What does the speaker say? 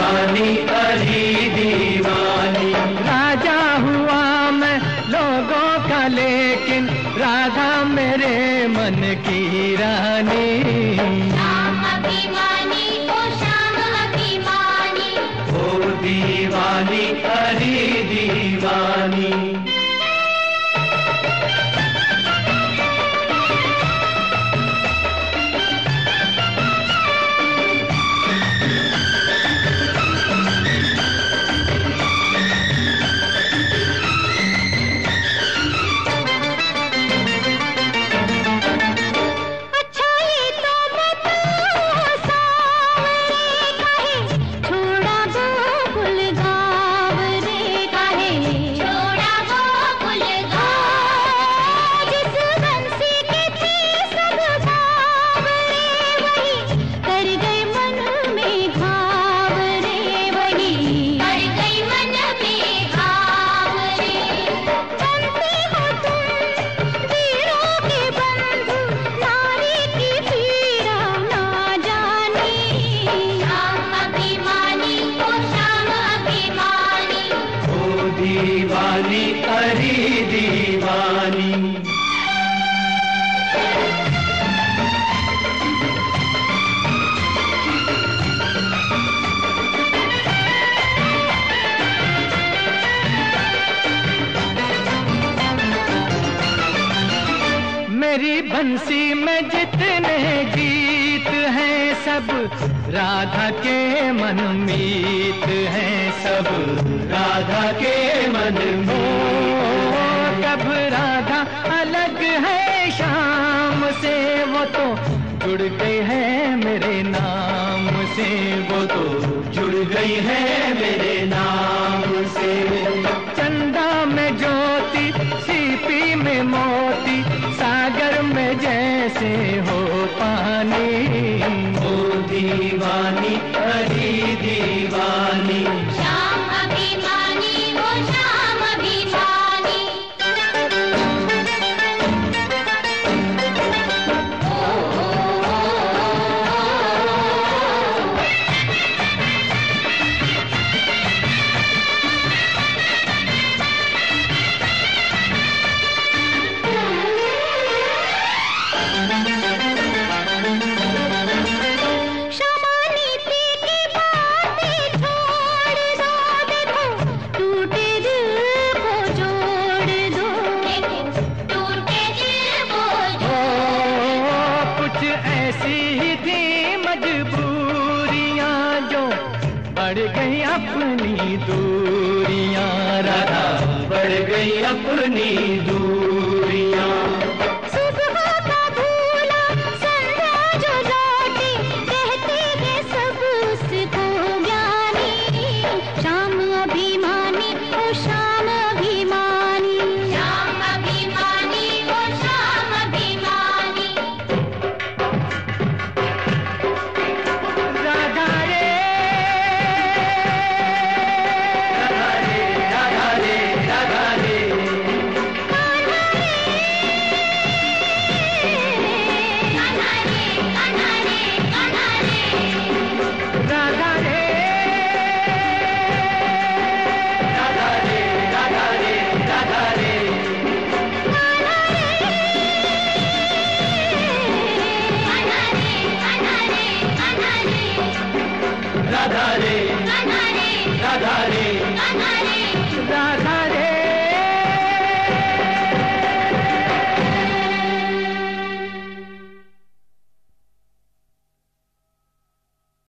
दीवानी अरे दीवानी। राजा हुआ मैं लोगों का लेकिन राधा मेरे मन की रानी। श्याम अभिमानी ओ श्याम अभिमानी, ओ दीवानी अरे दीवानी। दीवानी अरे दीवानी। मेरी बंसी में जितने गीत हैं सब राधा के मनमीत हैं, सब राधा के मन में। कब राधा अलग है शाम से वो तो जुड़ गई है मेरे नाम से, वो तो जुड़ गई है मेरे नाम से। चंदा में ज्योति सीपी में मोती सागर में जैसे हो पानी। ओ दीवानी अरे दीवानी। श्याम अभिमानी ओ श्याम अभिमानी। बढ़ गई अपनी दूरियां राधा, बढ़ गई अपनी दूरियां। सुबह का भूला संध्या जो लौटी, कहते हैं सब उसको ज्ञानी। श्याम अभिमानी ओ श्याम अभिमानी। श्याम अभिमानी ओ श्याम अभिमानी। राधा रे राधा रे, राधा रे, राधा रे।